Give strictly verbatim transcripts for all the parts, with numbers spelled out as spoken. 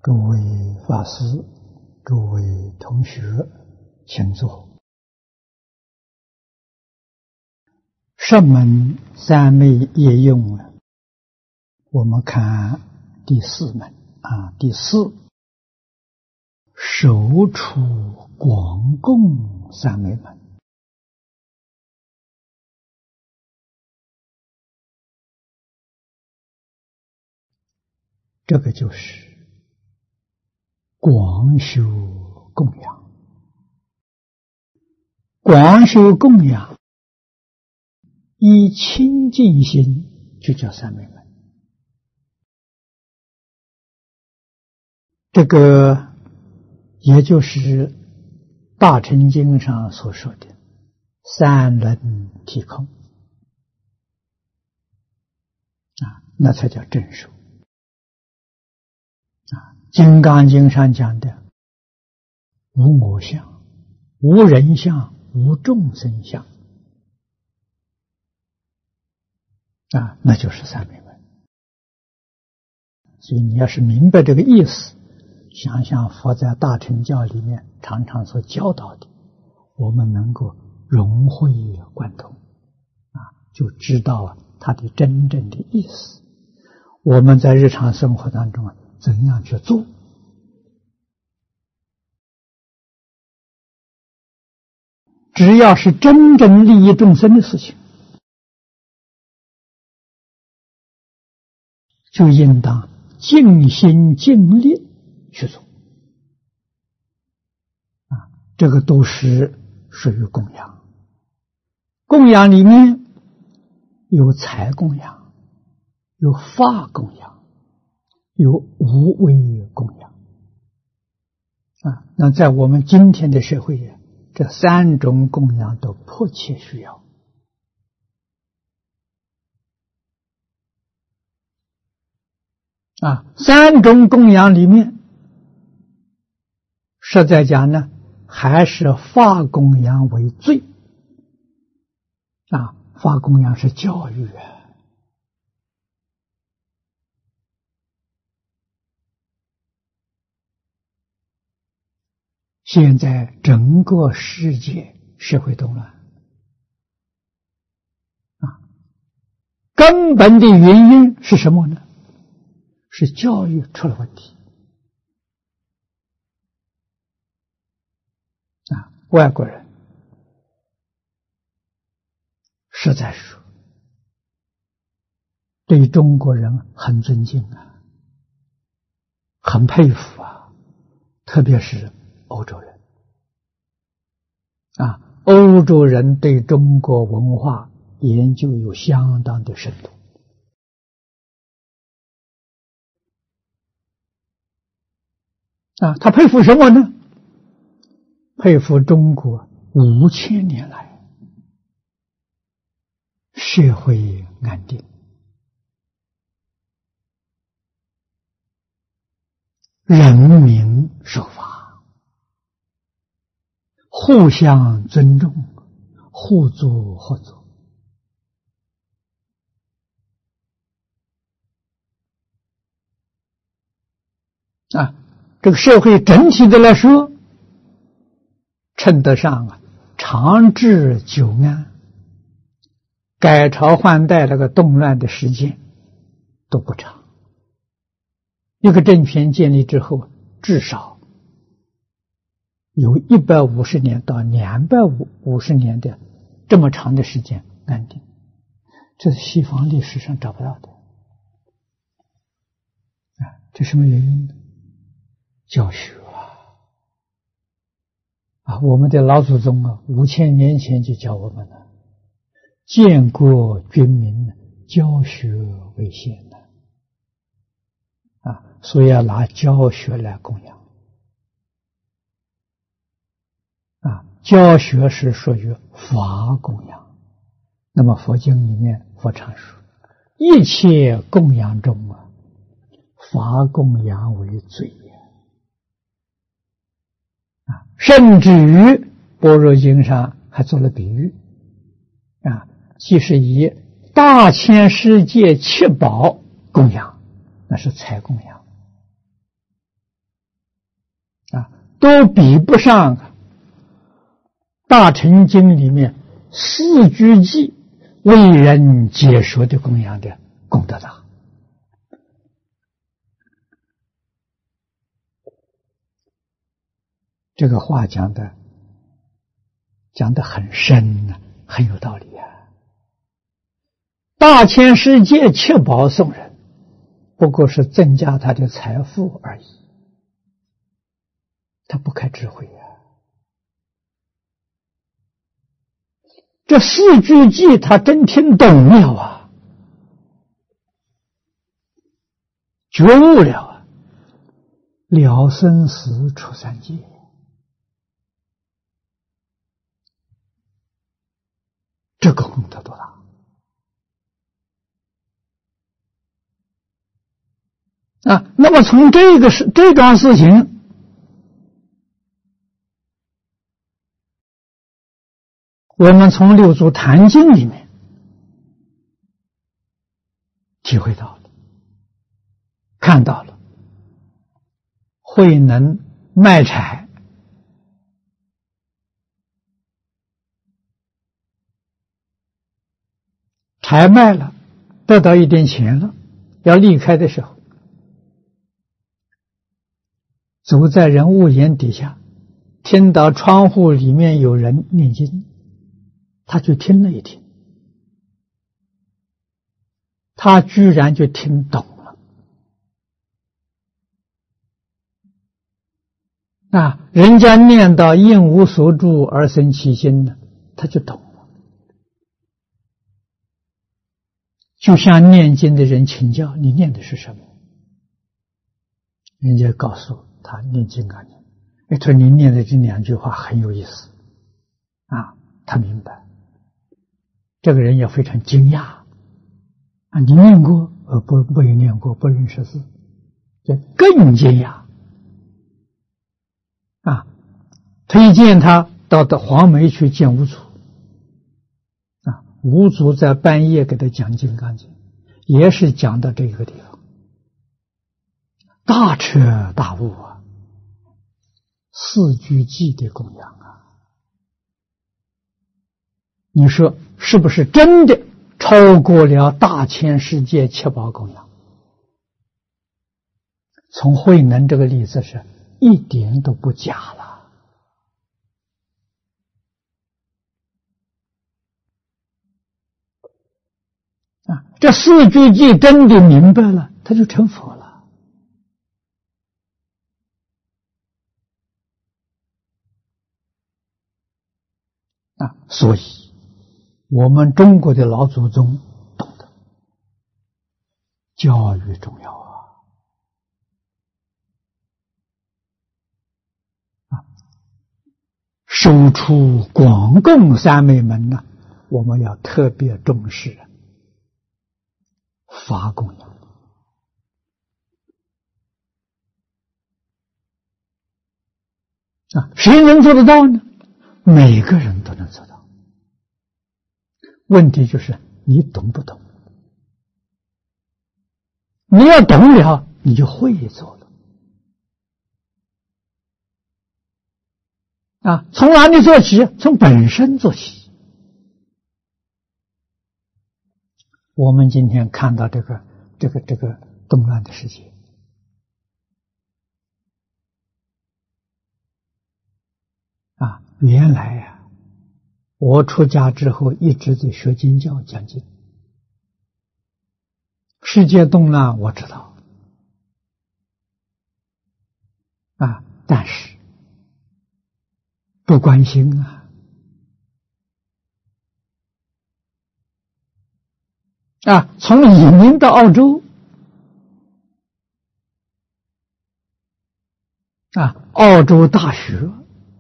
诸位法师，诸位同学，请坐。上门三昧业用啊，我们看第四门啊，第四手处广供三昧门。这个就是广修供养，广修供养以清净心就叫三昧门。这个也就是大乘经上所说的三轮体空啊，那才叫正修啊。金刚经上讲的无我相、无人相、无众生相啊，那就是三昧门。所以你要是明白这个意思，想想佛在大乘教里面常常所教导的，我们能够融会贯通啊，就知道它的真正的意思。我们在日常生活当中啊，怎样去做？只要是真正利益众生的事情，就应当尽心尽力去做啊，这个都是属于供养。供养里面有财供养，有法供养，有无为供养啊。那在我们今天的社会啊，这三种供养都迫切需要啊。三种供养里面，实在讲呢，还是法供养为最啊。法供养是教育啊。现在整个世界社会动乱啊，根本的原因是什么呢？是教育出了问题啊！外国人实在说对中国人很尊敬啊，很佩服啊，特别是欧洲人啊，欧洲人对中国文化研究有相当的深度啊。他佩服什么呢？佩服中国五千年来社会安定，人民守法，互相尊重，互助合作啊。这个社会整体的来说，称得上啊长治久安，改朝换代那个动乱的时间都不长。一个政权建立之后，至少有一百五十年到两百五十年的这么长的时间安定，这是西方历史上找不到的啊。这什么原因呢？教学啊啊！我们的老祖宗啊，五千年前就教我们了，建国军民，教学为先的啊，所以要拿教学来供养啊。教学是属于法供养。那么佛经里面佛常说，一切供养中啊，法供养为最啊，甚至于般若经上还做了比喻啊，即是以大千世界七宝供养，那是财供养都比不上大乘经里面四句偈为人解说的供养的功德大。这个话讲的讲得很深啊，很有道理啊。大千世界七宝送人，不过是增加他的财富而已，他不开智慧啊。这四句偈他真听懂了啊，觉悟了啊，了生死出三界。这个功德多大啊！那么从这个事这桩事情，我们从六祖坛经里面体会到了，看到了慧能卖柴，柴卖了，得到一点钱了，要离开的时候，走在人屋檐底下，听到窗户里面有人念经，他就听了一听，他居然就听懂了啊！人家念到应无所住而生其心呢，他就懂了。就向念经的人请教，你念的是什么？人家告诉他念经啊念，哎，说你念的这两句话很有意思啊，他明白。这个人也非常惊讶啊，你念过？呃，不，没有念过，不认识字，这更惊讶啊！推荐他到的黄梅去见五祖。五祖在半夜给他讲《金刚经》，也是讲到这个地方，大彻大悟啊！四句偈的供养啊，你说是不是真的超过了大千世界七宝供养？从慧能这个例子是一点都不假了。啊，这四句偈真的明白了，他就成佛了。啊，所以我们中国的老祖宗懂得教育重要啊！啊，收出广供三昧门呢，我们要特别重视法供养啊，谁能做得到呢？每个人都能做到。问题就是你懂不懂？你要懂了，你就会做了。啊，从哪里做起？从本身做起。我们今天看到这个这个这个动乱的世界啊，原来呀、啊，我出家之后一直在学经教讲经，世界动乱我知道啊，但是不关心啊。啊，从移民到澳洲，啊，澳洲大学，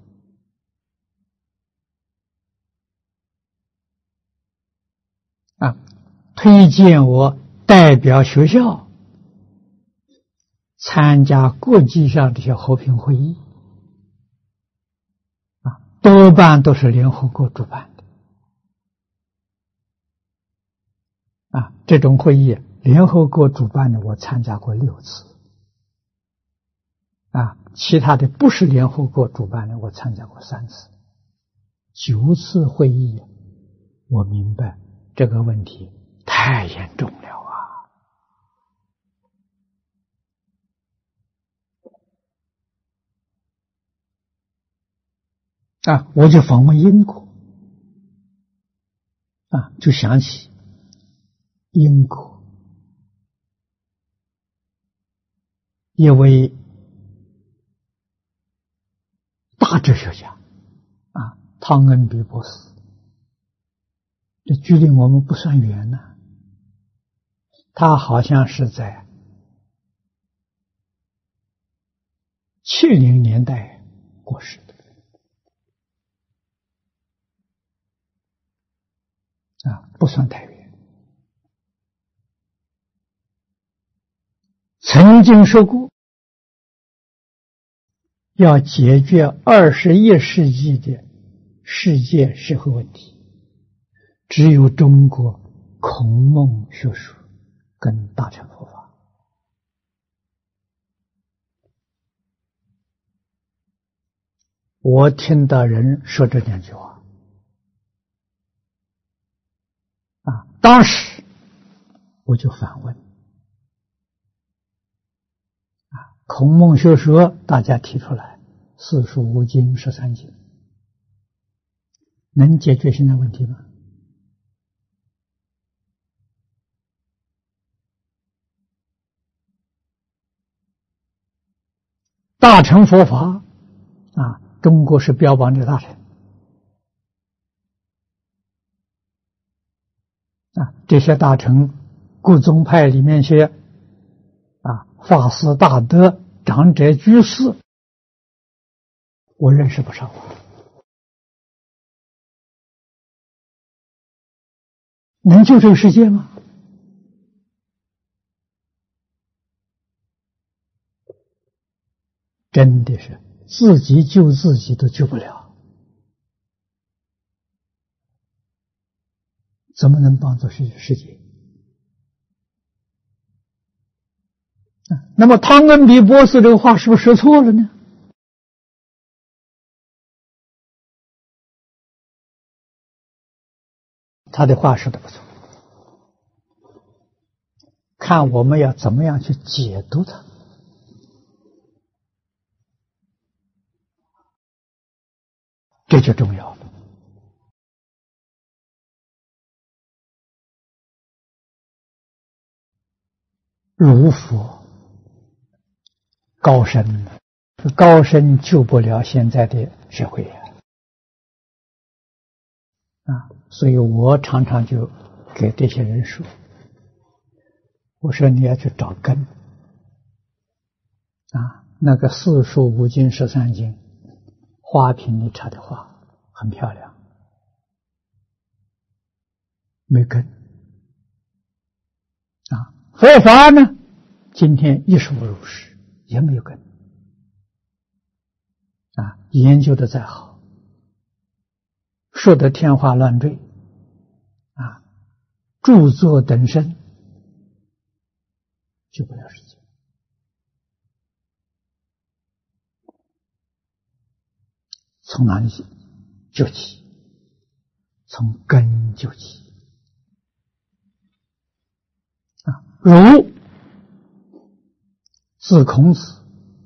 啊，推荐我代表学校参加国际上这些和平会议，啊，多半都是联合国主办的。啊，这种会议联合国主办的，我参加过六次。 啊，其他的不是联合国主办的，我参加过三次，九次会议，我明白这个问题太严重了啊！啊，我就访问英国，啊，就想起英国一位大哲学家啊，汤恩比博士，这距离我们不算远呢。他好像是在七零年代过世的啊，不算太远。曾经说过，要解决二十一世纪的世界社会问题，只有中国孔孟学术跟大乘佛法。我听到人说这两句话啊，当时我就反问啊，孔孟学说大家提出来四书五经十三经，能解决现在问题吗？大乘佛法啊，中国是标榜的大乘啊，这些大乘各宗派里面些啊，法师大德、长者居士，我认识不少。能救这个世界吗？真的是自己救自己都救不了，怎么能帮助世世界？那么汤恩比博士这个话是不是说错了呢？他的话说的不错，看我们要怎么样去解读它。这就重要了。如佛高深了，高深救不了现在的社会啊！啊，所以我常常就给这些人说，我说你要去找根啊，那个四书五经十三经，花瓶里插的花很漂亮，没根啊。佛法呢，今天一书入世，也没有根啊。研究的再好，说的天花乱坠啊，著作等身，救不了世界。从哪里救起？从根救起啊！儒自孔子，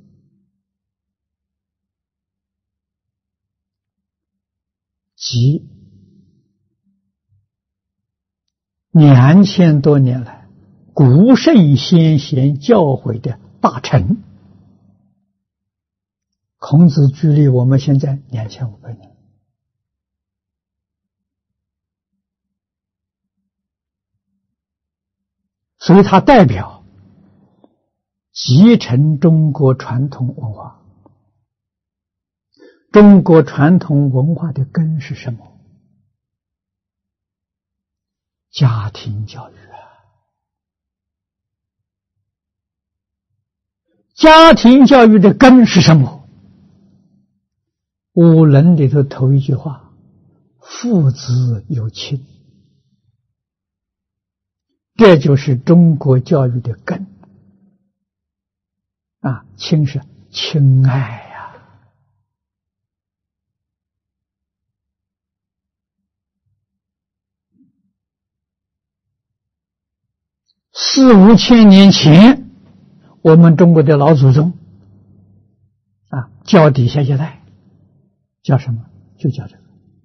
即两千多年来古圣先贤教诲的大成。孔子距离我们现在两千五百年，所以它代表继承中国传统文化。中国传统文化的根是什么？家庭教育啊！家庭教育的根是什么？五伦里头头一句话，父子有亲，这就是中国教育的根啊。亲是亲爱呀、四五千年前，我们中国的老祖宗啊，教底下一代叫什么？就叫这个。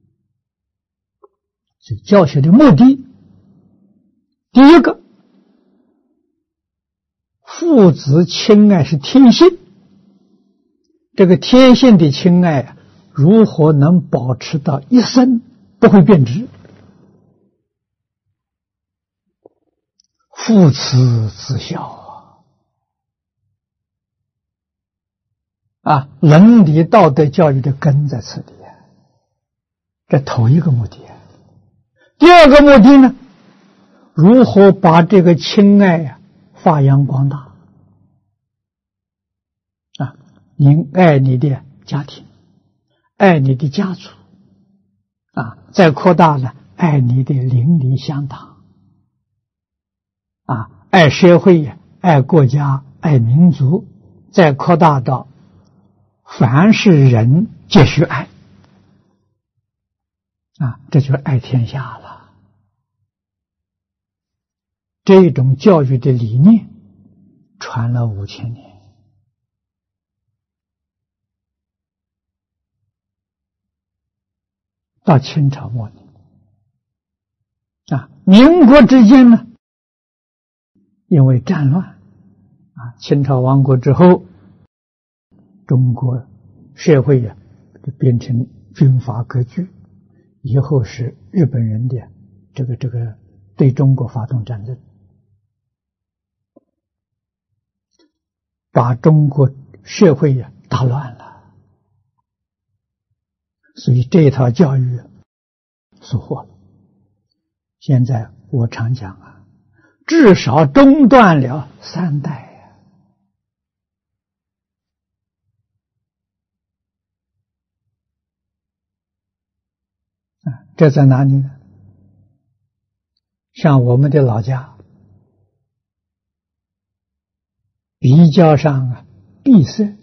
所以教学的目的，第一个，父子亲爱是天性，这个天性的亲爱啊，如何能保持到一生不会变质？父慈子孝啊！啊，伦理道德教育的根在此里啊，这头一个目的啊。第二个目的呢，如何把这个亲爱啊发扬光大啊？您爱你的家庭，爱你的家族啊，再扩大了，爱你的邻里乡党啊，爱社会，爱国家，爱民族，再扩大到凡是人皆须爱啊，这就是爱天下了。这种教育的理念传了五千年，到清朝末年啊，民国之间呢，因为战乱啊，清朝亡国之后，中国社会呀、啊、就变成军阀割据，以后是日本人的这个这个对中国发动战争，把中国社会呀、啊、打乱了，所以这套教育收获了。现在我常讲啊，至少中断了三代啊！啊，这在哪里呢？像我们的老家，比较上啊闭塞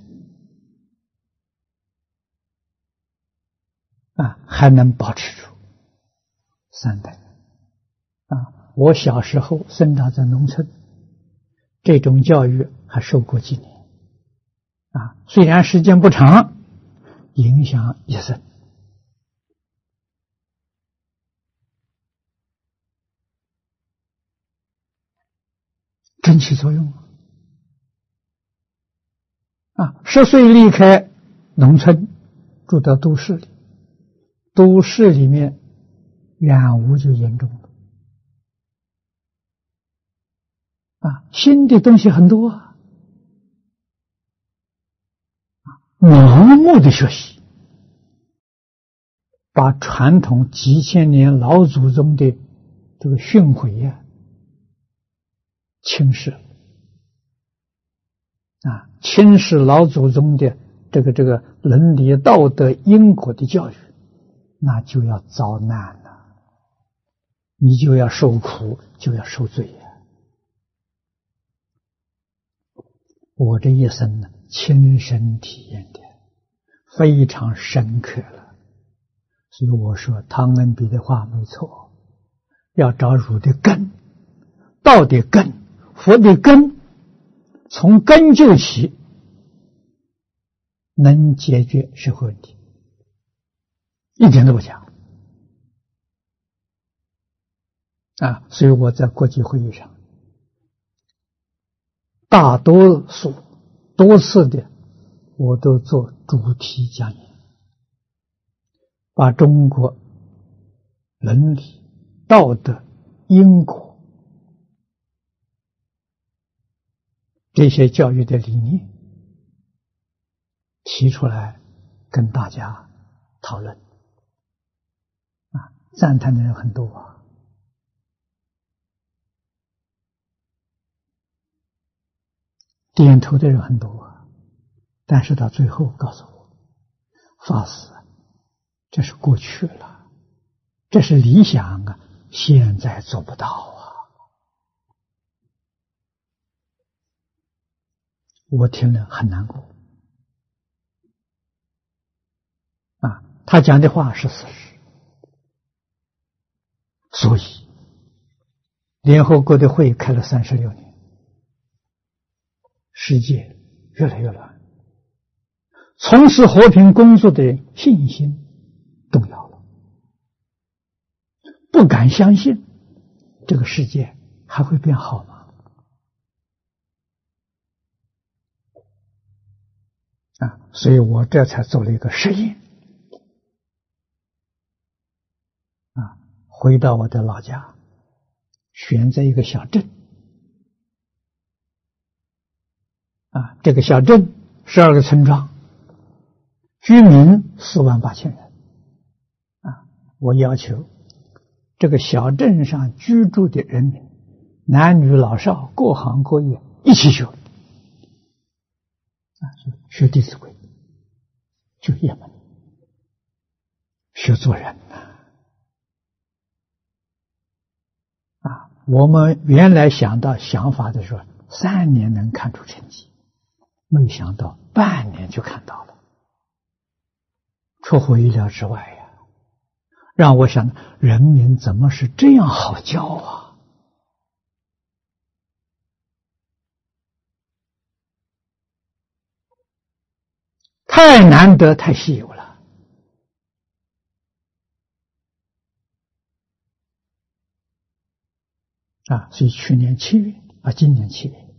啊，还能保持住三代啊。我小时候生长在农村，这种教育还受过几年啊，虽然时间不长，影响一生。真起作用啊！十岁离开农村，住到都市里，都市里面染污就严重了啊！新的东西很多啊，盲目的学习，把传统几千年老祖宗的这个训诲呀、啊、轻视啊，轻视老祖宗的这个这个伦理道德因果的教育，那就要遭难了，你就要受苦，就要受罪呀、啊！我这一生呢，亲身体验的非常深刻了，所以我说汤恩比的话没错，要找儒的根，道的根，佛的根，从根救起，能解决社会问题，一点都不假啊！所以我在国际会议上大多数多次的我都做主题讲演，把中国伦理道德因果这些教育的理念提出来跟大家讨论啊，赞叹的人很多啊，点头的人很多啊，但是到最后告诉我，法师，这是过去了，这是理想啊，现在做不到啊。我听了很难过他讲的话是事实。所以联合国的会开了三十六年，世界越来越乱，从事和平工作的人信心动摇了，不敢相信这个世界还会变好吗？啊，所以我这才做了一个实验，啊，回到我的老家，选在一个小镇，啊，这个小镇十二个村庄，居民四万八千人，啊，我要求这个小镇上居住的人民，男女老少，各行各业一起学。学《弟子规》，学业门，学做人呐！啊，我们原来想到想法的时候，三年能看出成绩，没想到半年就看到了，出乎意料之外呀！让我想，人民怎么是这样好教啊？太难得，太稀有了啊！所以去年七月啊，今年七月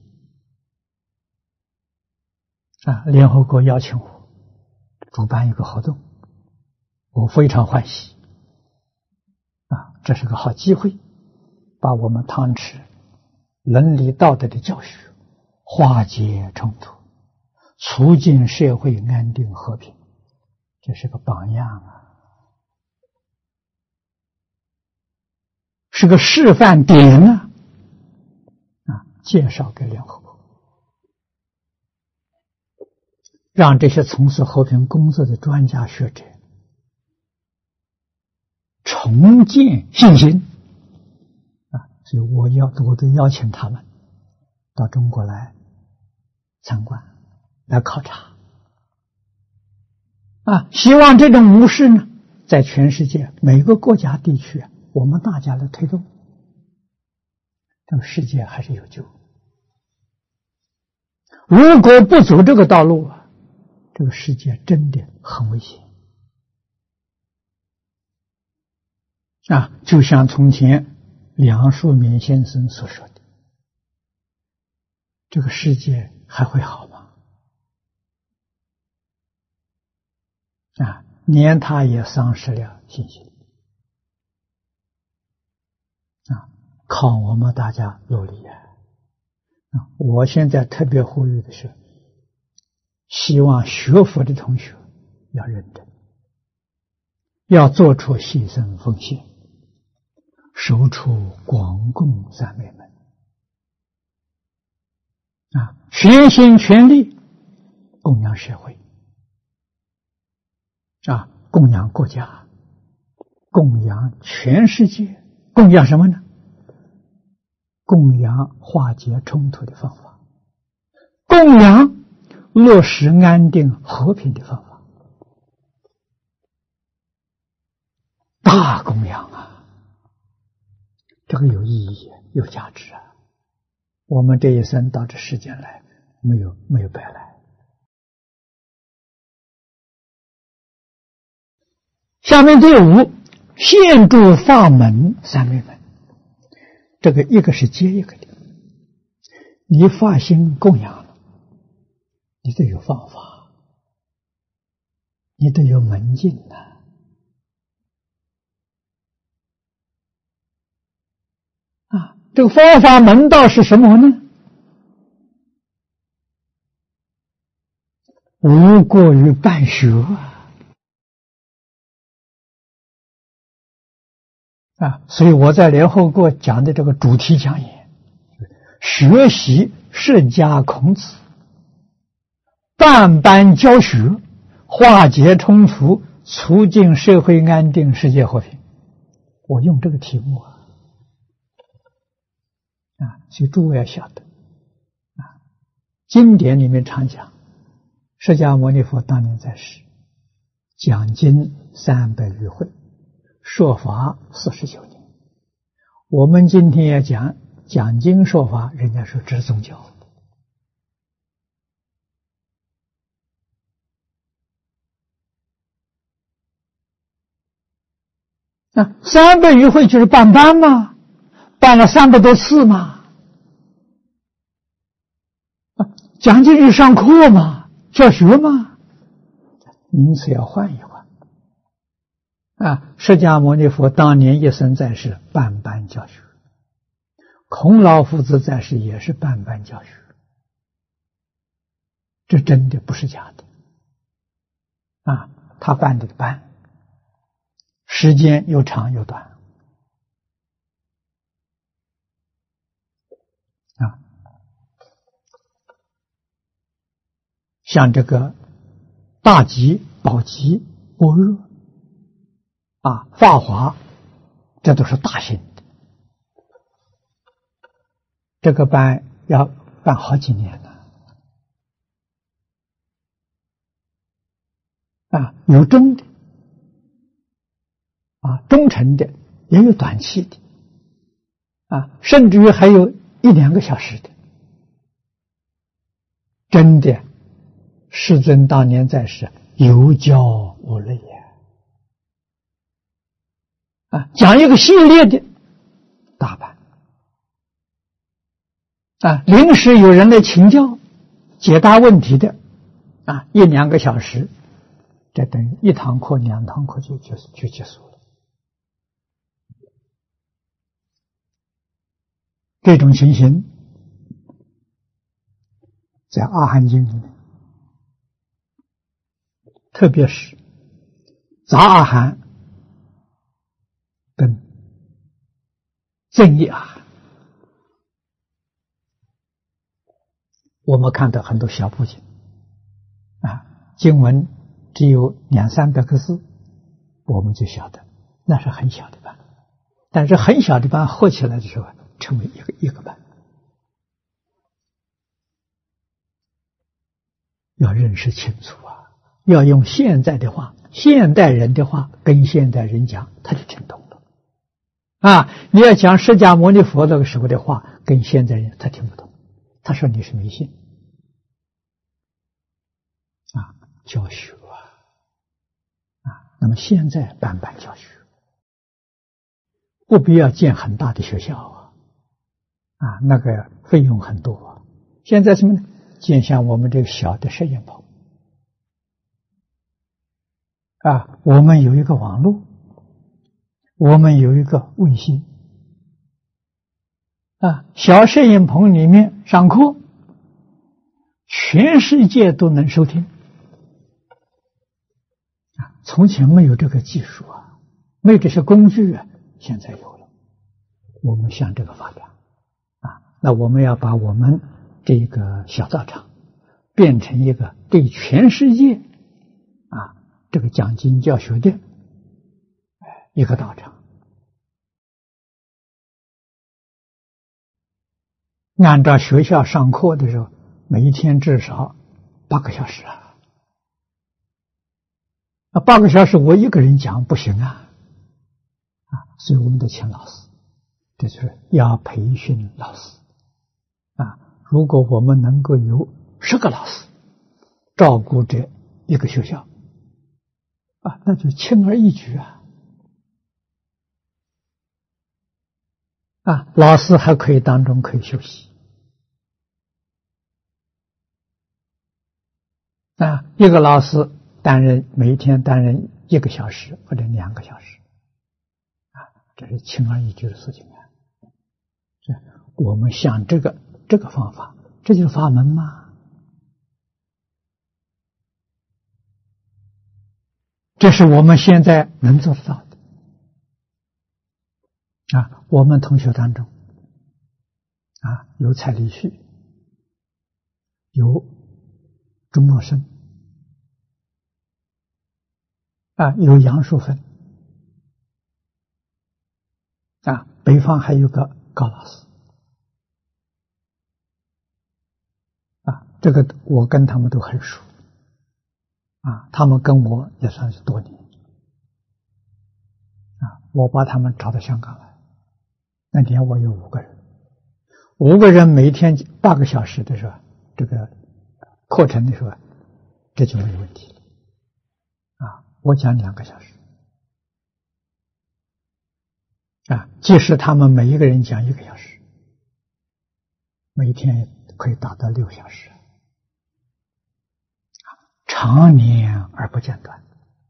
啊，联合国邀请我主办一个活动，我非常欢喜啊！这是个好机会，把我们汤池伦理道德的教学化解冲突，促进社会安定和平，这是个榜样啊，是个示范点啊！啊，介绍给联合国，让这些从事和平工作的专家学者重建信心啊！所以我要我都邀请他们到中国来参观。来考察啊！希望这种模式呢，在全世界每个国家地区，我们大家来推动，这个世界还是有救。如果不走这个道路啊，这个世界真的很危险啊！就像从前梁漱溟先生所说的，这个世界还会好吗？啊，连他也丧失了信心啊！靠我们大家努力啊！啊，我现在特别呼吁的是，希望学佛的同学要认真，要做出牺牲奉献，守出广共三昧门啊，全心全力供养社会。啊，供养国家，供养全世界，供养什么呢？供养化解冲突的方法，供养落实安定和平的方法，大供养啊！这个有意义，有价值啊！我们这一生到这世间来，没有没有白来。下面第五，现住法门三昧门，这个一个是接一个的，你发心供养了，你得有方法，你得有门径呐、啊。啊，这个方法门道是什么呢？无过于办学啊。啊，所以我在联合国讲的这个主题讲演，学习释迦孔子，办班教学，化解冲突，促进社会安定，世界和平。我用这个题目啊，啊，所以诸位要晓得，啊，经典里面常讲，释迦牟尼佛当年在世， 讲经三百余回，说法四十九年。我们今天要讲讲经说法，人家说这是宗教。那三百余回就是办班嘛，办了三百多次嘛。讲经是上课嘛，教学嘛，因此要换一换。啊，释迦牟尼佛当年一生在世，办班教学；孔老夫子在世也是办班教学。这真的不是假的。啊，他办这个班，时间又长又短。啊，像这个大集、宝集、般若啊、法华，这都是大型的。这个班要办好几年了。啊，有中的，啊，中程的，也有短期的，啊，甚至于还有一两个小时的。真的，世尊当年在世，有教无类呀！啊，讲一个系列的大班，啊，临时有人来请教、解答问题的，啊，一两个小时。这等于一堂课、两堂课就就就结束了。这种情形，在《阿含经》里面，特别是杂阿含跟增益阿含，我们看到很多小部经啊，经文只有两三百个字，我们就晓得那是很小的班，但是很小的班合起来的时候，成为一个一个班。要认识清楚啊！要用现在的话，现代人的话跟现代人讲，他就听懂了。啊，你要讲释迦牟尼佛那个时候的话，跟现代人他听不懂，他说你是迷信啊，教学。那么现在办班教学，不必要建很大的学校啊，啊，那个费用很多啊。现在什么呢？建像我们这个小的摄影棚，啊，我们有一个网络，我们有一个卫星，啊，小摄影棚里面上课，全世界都能收听。从前没有这个技术啊，没有这些工具啊，现在有了。我们向这个发展啊，那我们要把我们这个小道场变成一个对全世界啊这个讲经教学的一个道场。按照学校上课的时候，每一天至少八个小时啊。啊，八个小时我一个人讲不行啊，啊，所以我们得请老师，这就是要培训老师啊。如果我们能够有十个老师照顾这一个学校啊，那就轻而易举啊。啊，老师还可以当中可以休息啊，一个老师担任每一天担任一个小时或者两个小时，啊，这是轻而易举的事情啊。这我们想这个这个方法，这就是法门嘛。这是我们现在能做得到的啊。我们同学当中啊，有蔡礼旭，有钟默生。啊，有杨淑芬，啊，北方还有个高老师，啊，这个我跟他们都很熟， 啊，他们跟我也算是多年啊，我把他们找到香港来，那年我有五个人，五个人每天八个小时的时候，这个课程的时候，这就没有问题了啊。我讲两个小时啊，即使他们每一个人讲一个小时，每天可以达到六小时，常年而不间断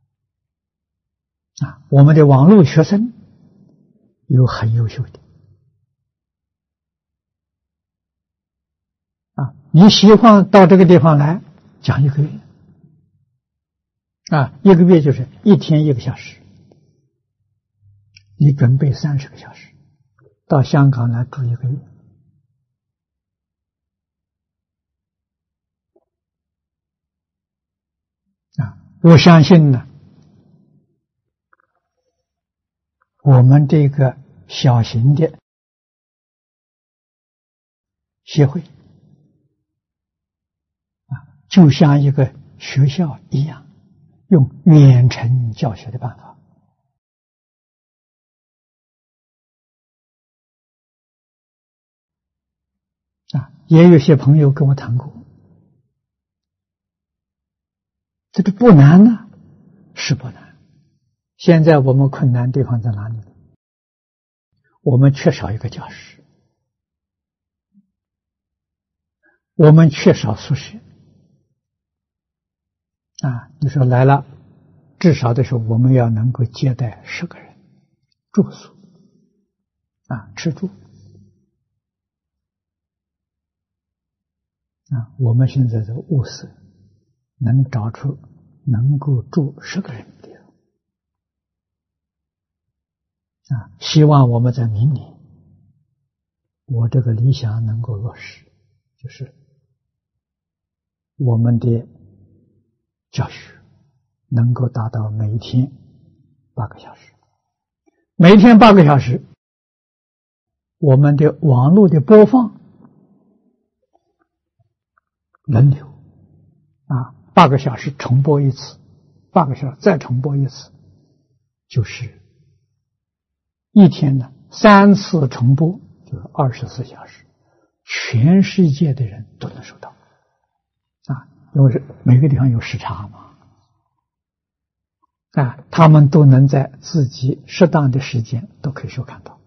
啊。我们的网络学生有很优秀的啊，你喜欢到这个地方来讲一个月啊，一个月就是一天一个小时，你准备三十个小时到香港来住一个月啊，我相信呢，我们这个小型的协会啊，就像一个学校一样，用远程教学的办法啊，也有些朋友跟我谈过，这个不难呢，是不难。现在我们困难地方在哪里？我们缺少一个教室，我们缺少宿舍啊！你说来了，至少的时候我们要能够接待十个人，住宿啊，吃住啊。我们现在的物色能找出能够住十个人的地方啊。希望我们在明年，我这个理想能够落实，就是我们的教学能够达到每天八个小时，每天八个小时，我们的网络的播放轮流啊，八个小时重播一次，八个小时再重播一次，就是一天呢三次重播，就是二十四小时，全世界的人都能收到啊，因为是每个地方有时差嘛。啊，他们都能在自己适当的时间都可以收看到，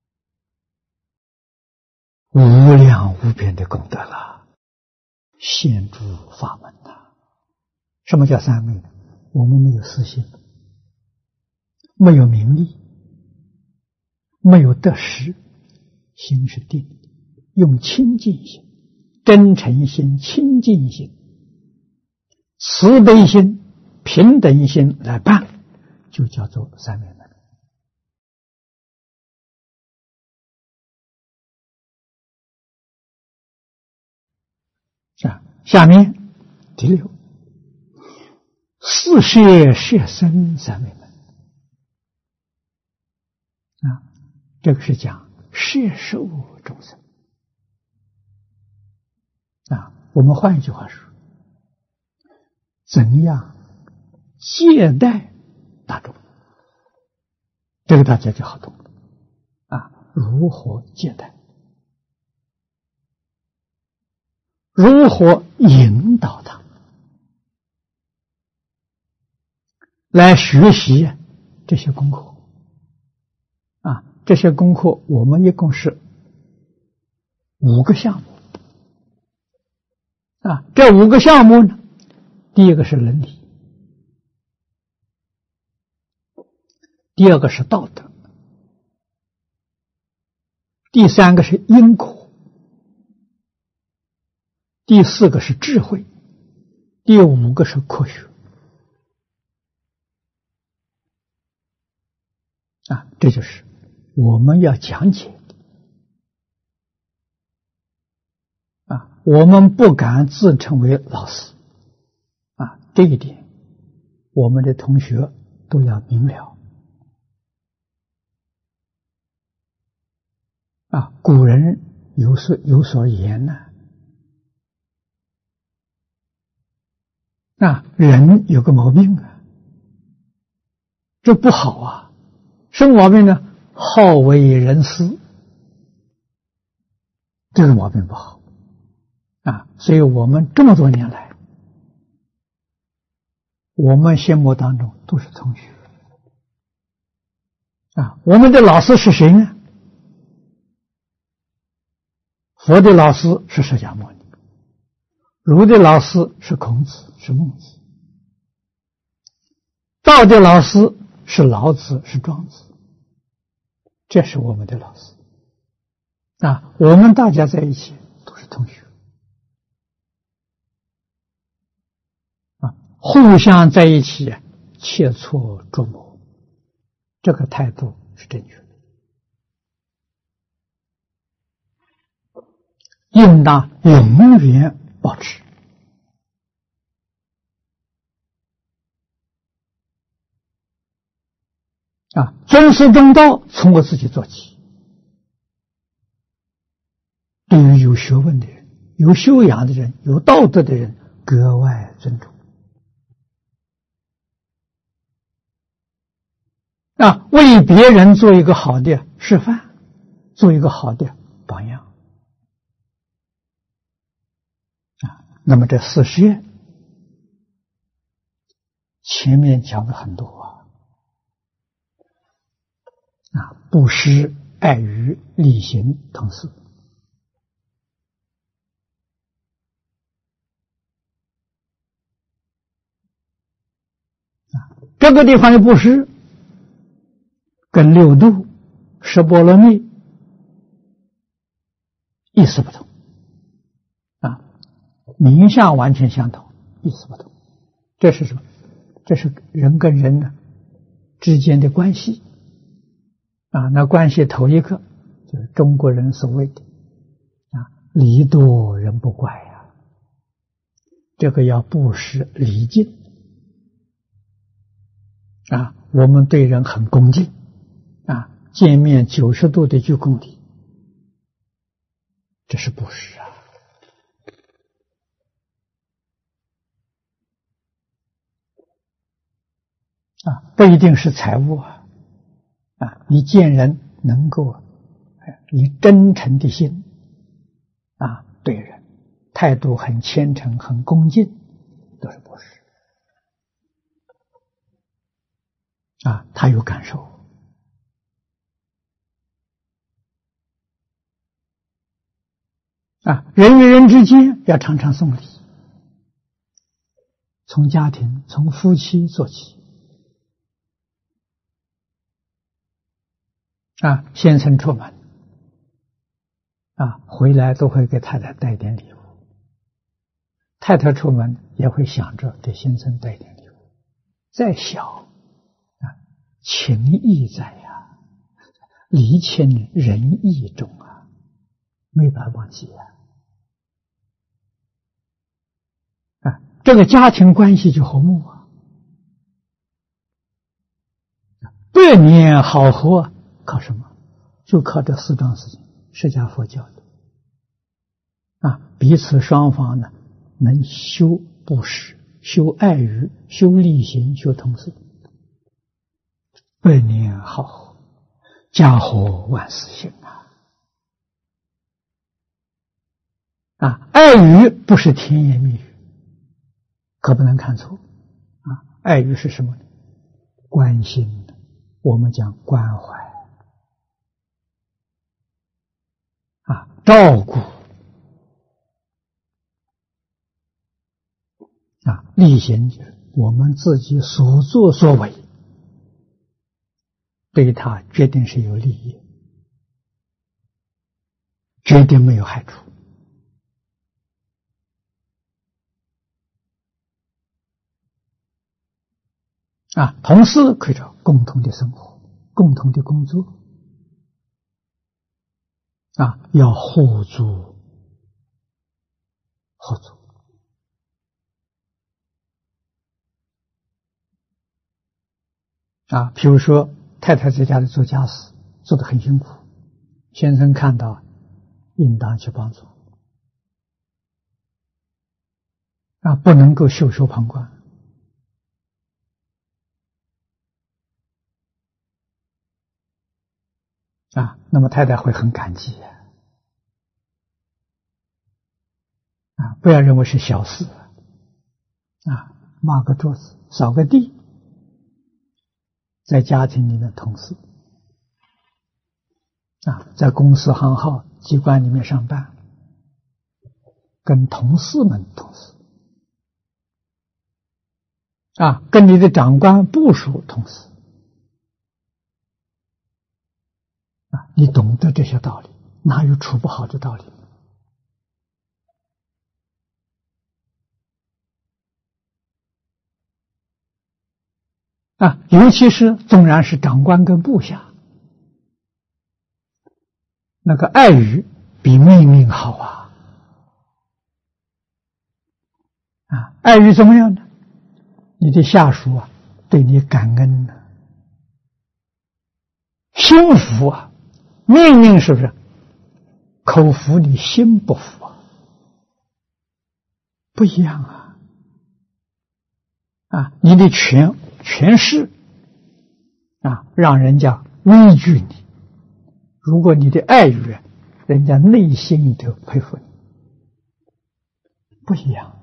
无量无边的功德了，现诸法门呐。什么叫三昧呢？我们没有私心，没有名利，没有得失，心是定的，用清净心、真诚心、清净心、慈悲心、平等心来办，就叫做三昧门啊。下面第六，四摄摄身三昧门啊，这个是讲摄受众生啊。我们换一句话说，怎样接待大众，这个大家就好懂了啊。如何接待，如何引导他来学习这些功课啊。这些功课我们一共是五个项目啊。这五个项目呢，第一个是伦理，第二个是道德，第三个是因果，第四个是智慧，第五个是科学啊。这就是我们要讲解啊。我们不敢自称为老师啊，这一点我们的同学都要明了啊。古人有所有所言呢、啊， 啊，人有个毛病啊，这不好啊。什么毛病呢？好为人师，这个毛病不好啊。所以我们这么多年来，我们心目当中都是同学啊。我们的老师是谁呢？佛的老师是释迦牟尼，儒的老师是孔子，是孟子，道的老师是老子，是庄子，这是我们的老师啊。我们大家在一起都是同学啊，互相在一起切磋琢磨，这个态度是正确的，应当永远保持啊。尊师重道，从我自己做起。对于有学问的人、有修养的人、有道德的人，格外尊重啊，为别人做一个好的示范，做一个好的榜样啊。那么这四十愿前面讲了很多啊，啊，布施、爱语、利行、同事啊。这个地方的布施跟六度、十波罗蜜意思不同啊，名相完全相同，意思不同。这是什么？这是人跟人呢之间的关系啊。那关系头一个就是中国人所谓的啊，礼多人不怪呀，这个要布施礼敬啊。我们对人很恭敬啊，见面九十度的鞠躬礼，这是布施啊。啊，不一定是财物啊，啊，你见人能够以真诚的心啊对人，态度很虔诚、很恭敬，都是布施啊。他有感受啊。人与人之间要常常送礼，从家庭、从夫妻做起。啊，先生出门啊，回来都会给太太带点礼物，太太出门也会想着给先生带点礼物。再小啊，情义在呀，礼谦仁义重啊，没法忘记啊。啊，这个家庭关系就和睦啊，百年好合。靠什么？就靠这四桩事情，释迦佛教的啊，彼此双方呢能修布施、修爱语、修利行、修同事，百年好合，家和万事兴啊！啊，爱语不是甜言蜜语，可不能看错啊！爱语是什么呢？关心，我们讲关怀。啊，照顾啊，利行就是我们自己所作所为，对他决定是有利益，绝对没有害处啊。同时可以说共同的生活，共同的工作。啊，要互助合作啊。比如说太太在家里做家事做得很辛苦，先生看到应当去帮助啊，不能够袖手旁观。啊，那么太太会很感激啊，不要认为是小事啊，抹个桌子，扫个地，在家庭里面同事啊，在公司行号机关里面上班，跟同事们同事啊，跟你的长官部属同事啊，你懂得这些道理，哪有处不好的道理？啊，尤其是纵然是长官跟部下，那个爱语比命令好啊！啊，爱语怎么样呢？你的下属啊，对你感恩呢、啊，心服啊，命令是不是？口服你心不服啊，不一样啊！啊，你的权权势啊，让人家畏惧你。如果你的爱语，人家内心里头佩服你，不一样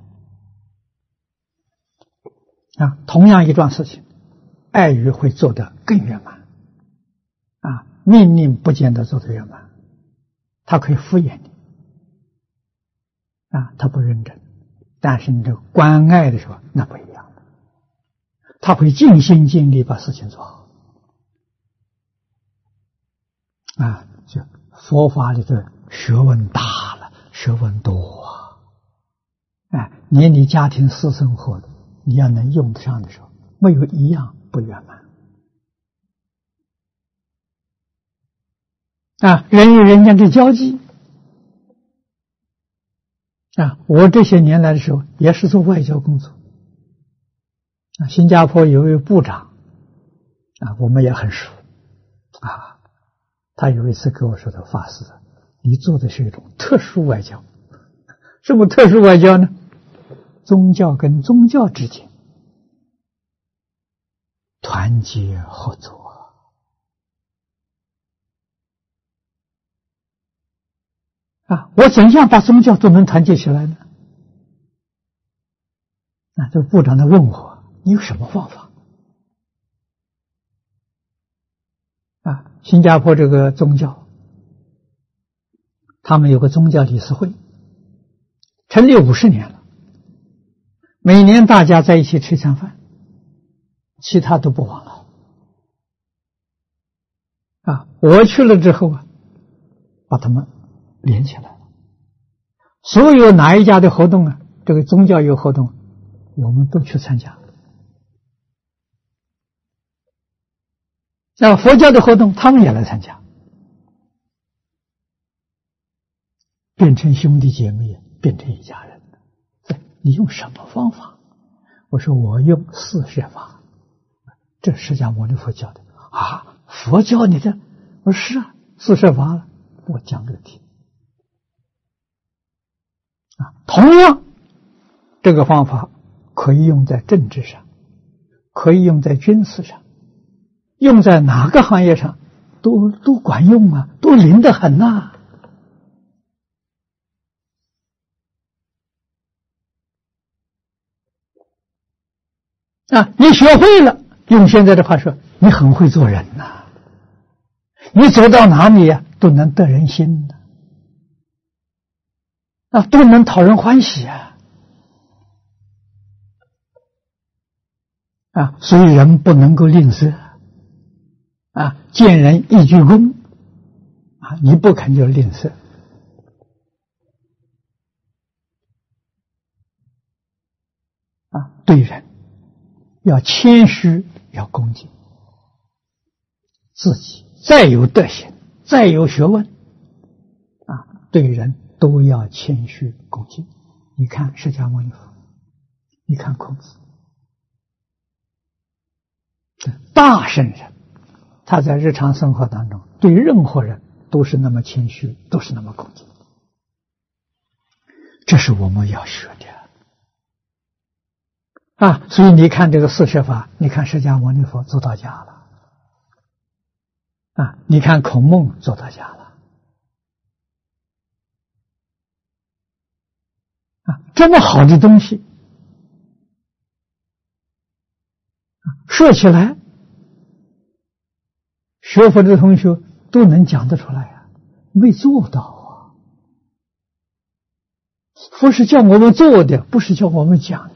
啊。同样一桩事情，爱语会做得更圆满啊，命令不见得做得圆满，他可以敷衍你啊，他不认真。但是你这关爱的时候，那不一样的，他会尽心尽力把事情做好啊。就佛法里的学问大了，学问多啊！哎，连你家庭私生活的，你要能用得上的时候，没有一样不圆满啊！人与人间的交际啊，我这些年来的时候也是做外交工作啊。新加坡有一位部长啊，我们也很熟啊。他有一次跟我说的法师，你做的是一种特殊外交。什么特殊外交呢？宗教跟宗教之间团结合作啊！我怎样把宗教都能团结起来呢？啊，这个部长在问我，你有什么方法？啊，新加坡这个宗教，他们有个宗教理事会，成立五十年了，每年大家在一起吃餐饭，其他都不往来。啊，我去了之后啊，把他们连起来了。所有哪一家的活动啊，这个宗教有活动，我们都去参加。那佛教的活动，他们也来参加，变成兄弟姐妹，变成一家人。你用什么方法？我说我用四摄法，这释迦牟尼佛教的啊，佛教你的？我说是啊，四摄法了，我讲给他听啊。同样，这个方法可以用在政治上，可以用在军事上。用在哪个行业上都都管用啊，都灵得很呐、啊！啊，你学会了，用现在的话说，你很会做人呐、啊，你走到哪里呀、啊，都能得人心的、啊，啊，都能讨人欢喜啊！啊，所以人不能够吝啬。啊，见人一鞠躬，啊，你不肯就吝啬。啊，对人要谦虚，要恭敬。自己再有德行，再有学问，啊，对人都要谦虚恭敬。你看释迦牟尼佛，你看孔子，大圣人。他在日常生活当中对任何人都是那么谦虚，都是那么恭敬，这是我们要学的啊，所以你看这个四摄法，你看释迦牟尼佛做到家了，啊，你看孔孟做到家了，啊，这么好的东西，说起来，学佛的同学都能讲得出来啊，没做到啊。佛是叫我们做的，不是叫我们讲的。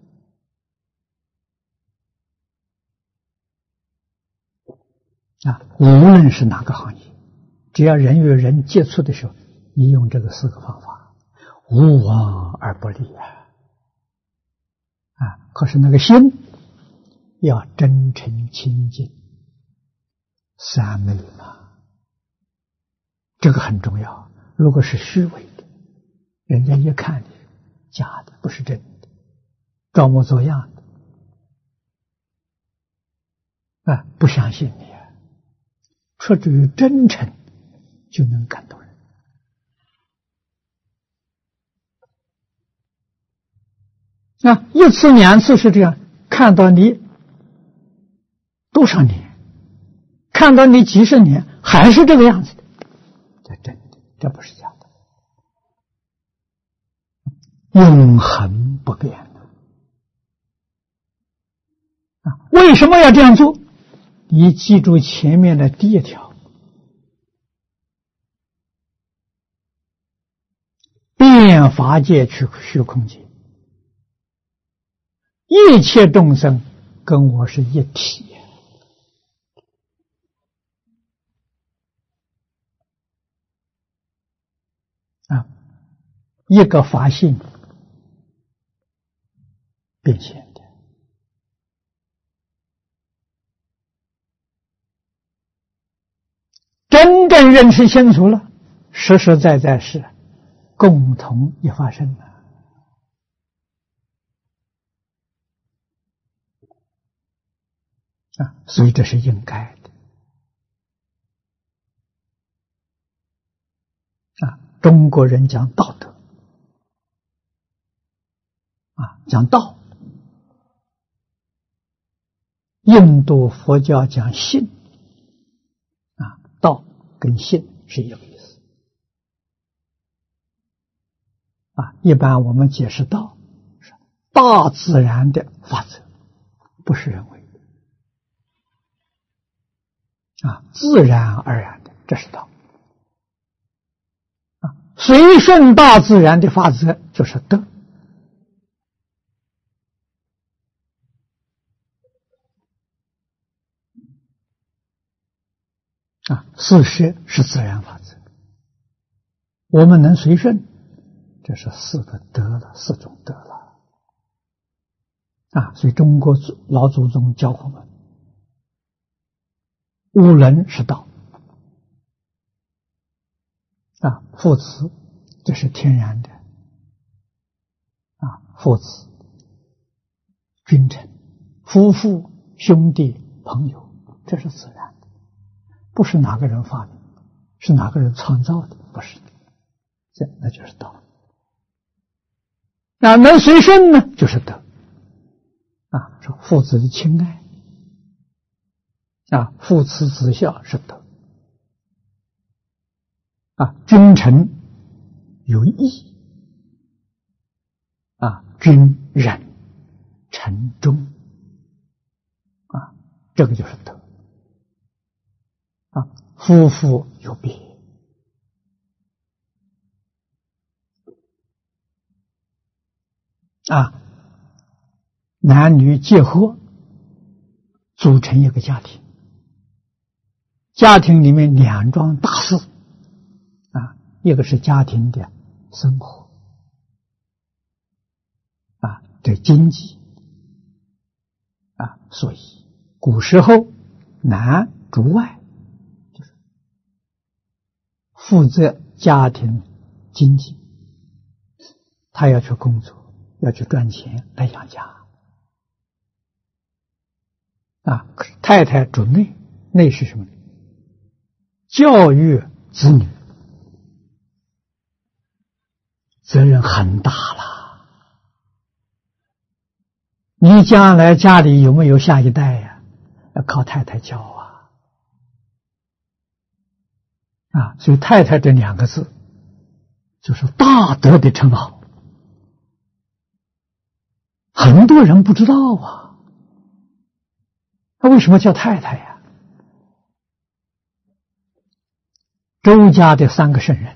啊，无论是哪个行业，只要人与人接触的时候，你用这个四个方法，无往而不利啊！啊，可是那个心要真诚清净，三昧嘛，这个很重要。如果是虚伪的，人家一看你假的，不是真的，装模作样的，啊，不相信你。出自于真诚，就能感动人。啊，一次两次是这样，看到你多少年，看到你几十年，还是这个样子的，这真的，这不是假的，永恒不变的。啊，为什么要这样做？你记住前面的第一条，遍法界去虚空界，一切众生跟我是一体啊，一个法性变现。真正认识清楚了，实实在在是共同一发生了啊，所以这是应该的啊。中国人讲道德啊，讲道；印度佛教讲信啊，道跟信是一个意思啊。一般我们解释道是大自然的法则，不是人为的啊，自然而然的，这是道啊。随顺大自然的法则就是德啊。四摄是自然法则，我们能随顺，这是四个德了，四种德了啊。所以中国老祖宗教我们，无能是道啊，父慈这是天然的啊，父子、君臣、夫妇、兄弟、朋友，这是自然的，不是哪个人发明，是哪个人创造的，不是的，这那就是道。那能随顺呢，就是德啊，说父子的亲爱啊，父慈子孝是德啊，君臣有义啊，君仁臣忠啊，这个就是德啊。夫妇有别啊，男女结合组成一个家庭，家庭里面两桩大事啊，一个是家庭的生活啊，对经济啊，所以古时候男主外，就是负责家庭经济，他要去工作，要去赚钱来养家啊。太太主内，内是什么？教育子女，责任很大了。 你将来家里有没有下一代呀？要靠太太教啊！啊，所以太太这两个字就是大德的称号，很多人不知道啊。他为什么叫太太呀？周家的三个圣人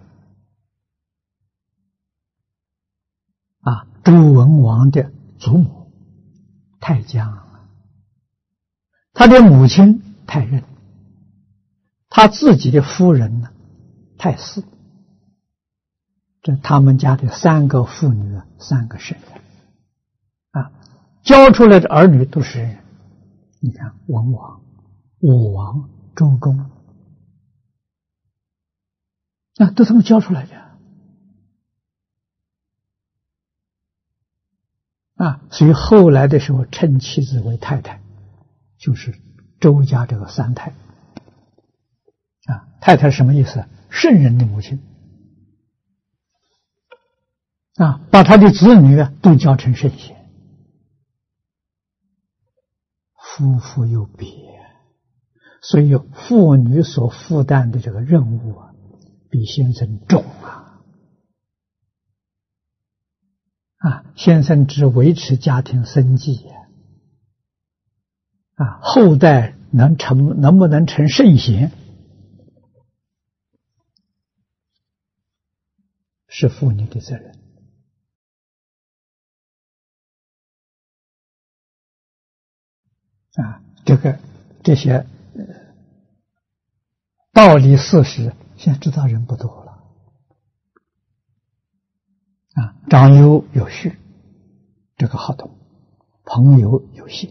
啊，周文王的祖母太姜，他的母亲太任，他自己的夫人呢太姒，这他们家的三个妇女，三个圣人啊，教出来的儿女都是圣人。你看文王、武王、周公啊，都他们教出来的啊，所以后来的时候称妻子为太太，就是周家这个三太啊。太太什么意思？圣人的母亲啊，把他的子女啊都教成圣贤。夫妇有别，所以妇女所负担的这个任务啊，比先生重啊！啊，先生只维持家庭生计啊，后代能成能不能成圣贤，是妇女的责任啊。这个这些道理事实，现在知道人不多了啊。长幼有序，这个好懂；朋友有信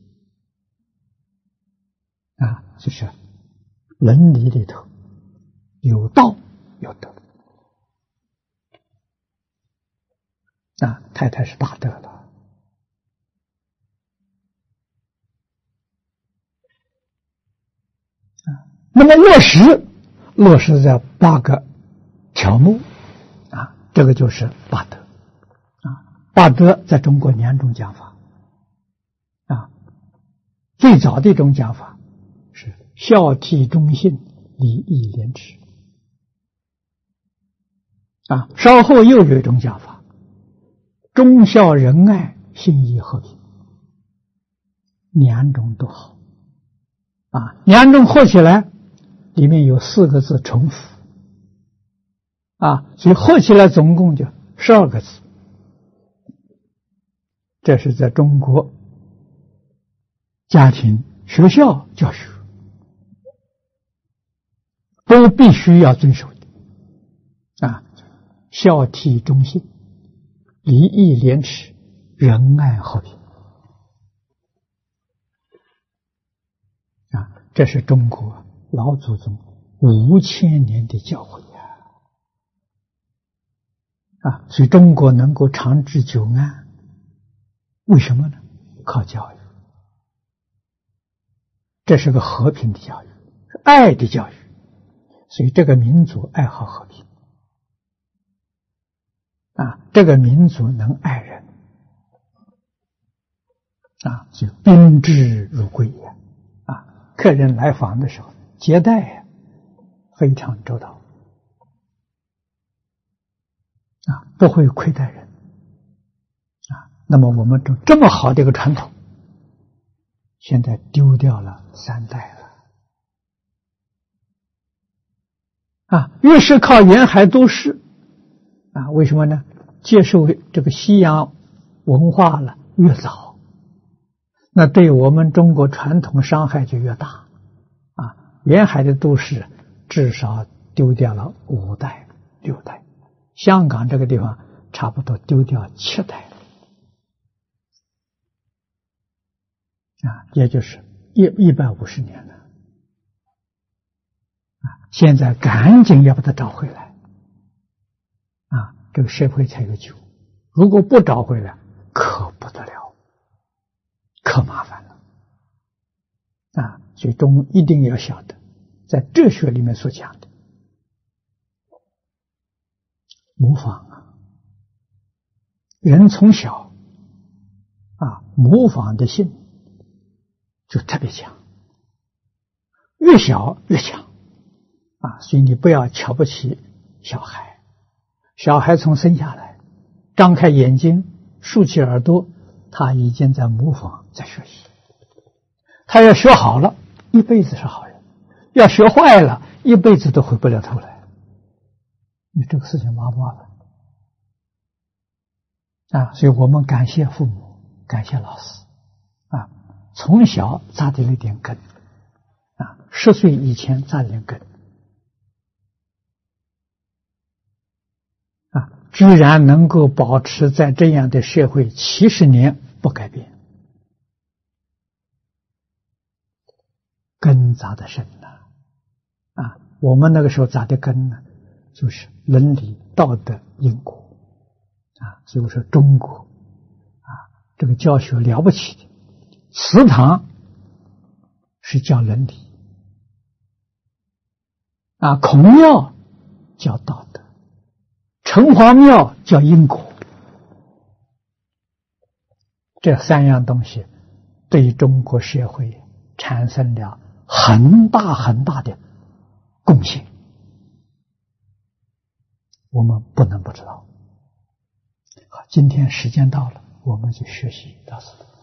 啊，就是伦理里头有道有德啊。太太是大德了啊。那么落实落实在八个条目啊，这个就是八德啊。八德在中国两种讲法啊，最早的一种讲法是孝悌忠信礼义廉耻啊，稍后又有一种讲法，忠孝仁爱信义和平，两种都好啊。两种合起来里面有四个字重复啊，所以合起来总共就十二个字。这是在中国家庭学校教学都必须要遵守的啊，孝悌忠信礼义廉耻仁爱和平啊，这是中国老祖宗五千年的教诲啊！啊，所以中国能够长治久安，为什么呢？靠教育，这是个和平的教育，是爱的教育，所以这个民族爱好和平啊，这个民族能爱人啊，就宾至如归呀！啊，客人来访的时候接待呀非常周到啊，不会亏待人啊。那么我们这这么好的一个传统，现在丢掉了三代了啊。越是靠沿海都市啊，为什么呢？接受这个西洋文化了越早，那对我们中国传统伤害就越大啊。沿海的都市至少丢掉了五代六代，香港这个地方差不多丢掉七代啊，也就是一一百五十年了啊。现在赶紧要把它找回来啊，这个社会才有救。如果不找回来，可不得了，可麻烦了啊。所以中一定要晓得，在哲学里面所讲的模仿啊，人从小啊，模仿的性就特别强，越小越强啊！所以你不要瞧不起小孩，小孩从生下来，张开眼睛，竖起耳朵，他已经在模仿，在学习。他要学好了，一辈子是好人；要学坏了，一辈子都回不了头来。你这个事情麻不麻烦啊？所以我们感谢父母，感谢老师啊，从小扎定了一点根啊，十岁以前扎点根啊，居然能够保持在这样的社会七十年不改变，根扎得深呐啊！我们那个时候扎的根呢，就是伦理道德因果啊，所以我说中国啊，这个教学了不起的，祠堂是教伦理啊，孔庙教道德，城隍庙叫因果，这三样东西对中国社会产生了很大很大的贡献，我们不能不知道。好，今天时间到了，我们就学习到此。